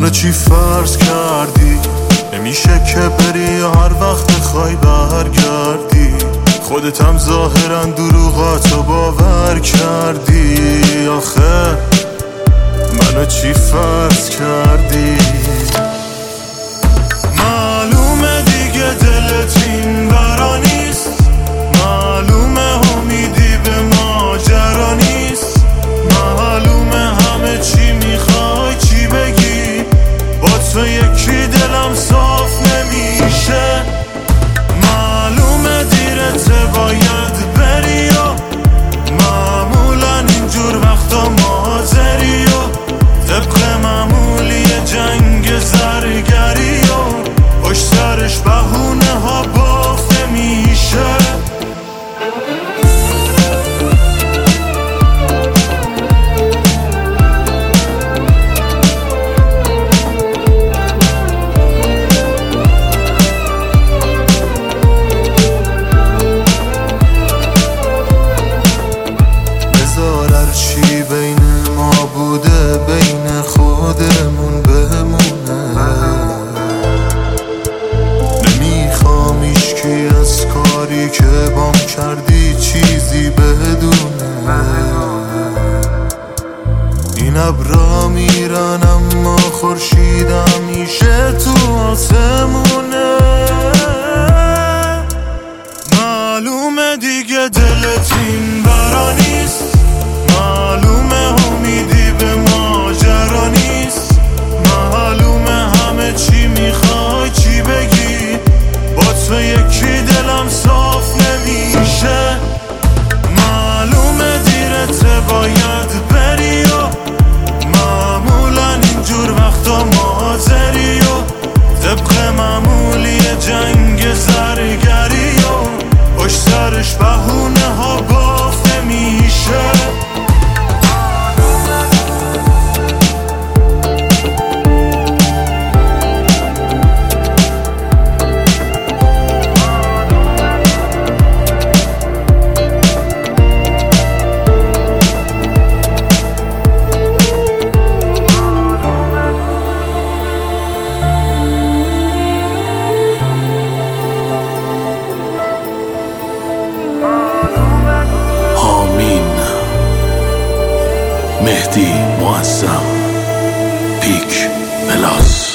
منو چی فرض کردی؟ نمیشه که بری هر وقت بخوای برگردی. خودتم ظاهرا دروغاتو باور کردی. آخه منو چی فرض کردی؟ معلومه دیگه دلت این برا نیست، معلومه امیدی به ماجرا نیست، معلومه همه چی میخوای چی بگی، با تو یکی دلم صاف نمیشه. معلومه دیرته باید بری و معمولا اینجور وقتا مازری و طبق معمولی جنگ زرگری و پشت سرش بهونه ها بافته میشه. چی بین ما بوده بین خودمون بمونه. نمیخوام هیچکی از کاری که بام کردی چیزی بدونه. این ابرا میرن اما خورشید همیشه تو آسمونه. معلومه دیگه دلت این برا نیست، معلومه امیدی به ماجرا نیست، معلومه همه چی میخوای چی بگی، با تو یکی دلم صاف نمیشه. معلومه دیرته باید بری و معمولا اینجور وقتا مازری و طبق معمولی جنگ زرگری و پشت سرش بهونه ها بافته میشه. مهدی معظم پیک پلاس.